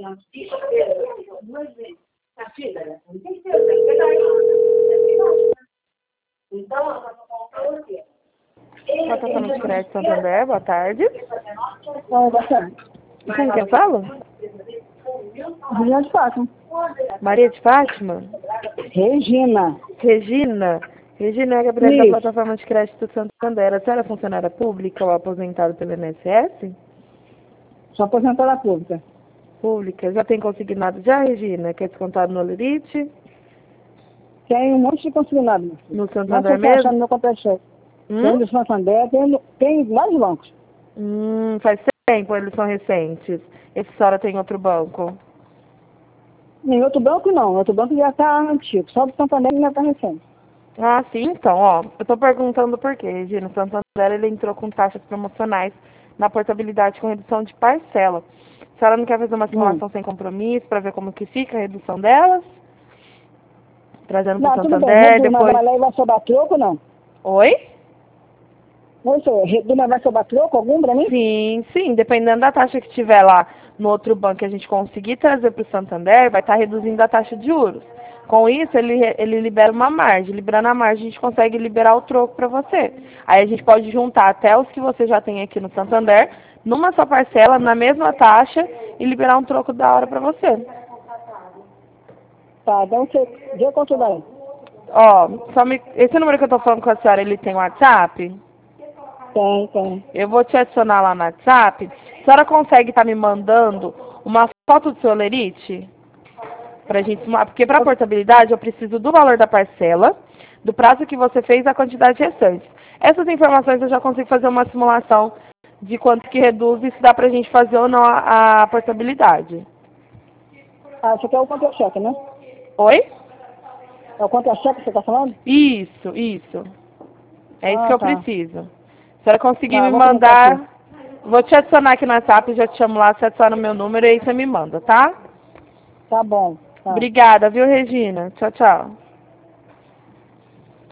Plataforma de Crédito Santander, boa tarde. Boa tarde. Com quem eu falo? Regina de Fátima. Maria de Fátima? Regina. Regina? Regina é a Gabriela da Isso. Plataforma de Crédito Santander. A senhora é funcionária pública ou aposentada pelo INSS? Sou aposentada pública. Pública. Já tem consignado já, Regina? Quer descontado no Olerite? Tem um monte de consignado. No Mas Santander eu estou achando mesmo? meu contra-cheque. Tem do Santander, tem vários bancos. Faz tempo, eles são recentes. Esse senhora tem outro banco? Em outro banco não, outro banco já está antigo. Só do Santander ainda está recente. Ah, sim, então, ó. Eu tô perguntando por quê, Regina. O Santander, ele entrou com taxas promocionais na portabilidade com redução de parcela. A senhora não quer fazer uma simulação sem compromisso para ver como que fica a redução delas? Trazendo pro Não, tudo bem. Santander, Reduma depois... vai lá e vai sobrar troco ou não? Oi? Não sei, Reduma vai sobrar troco algum para mim? Sim, sim. Dependendo da taxa que tiver lá no outro banco que a gente conseguir trazer para o Santander, vai estar reduzindo a taxa de juros. Com isso, ele libera uma margem. Liberando a margem, a gente consegue liberar o troco para você. Aí a gente pode juntar até os que você já tem aqui no Santander, numa só parcela, na mesma taxa, e liberar um troco da hora para você. Tá, então você vê quanto dá aí. Ó, esse número que eu tô falando com a senhora, ele tem WhatsApp? Tem. Eu vou te adicionar lá no WhatsApp. A senhora consegue estar me mandando uma foto do seu Olerite? Pra gente, porque para portabilidade eu preciso do valor da parcela, do prazo que você fez e a quantidade restante. Essas informações eu já consigo fazer uma simulação de quanto que reduz e se dá pra gente fazer ou não a portabilidade. Ah, isso aqui é o contra-cheque, né? Oi? É o contra-cheque que você está falando? Isso. É isso que eu Tá. preciso. Se a senhora conseguir Tá, me vou colocar aqui. mandar, vou te adicionar aqui no WhatsApp, já te chamo lá, você adiciona o meu número e aí você me manda, tá? Tá bom. Tá. Obrigada, viu, Regina? Tchau, tchau.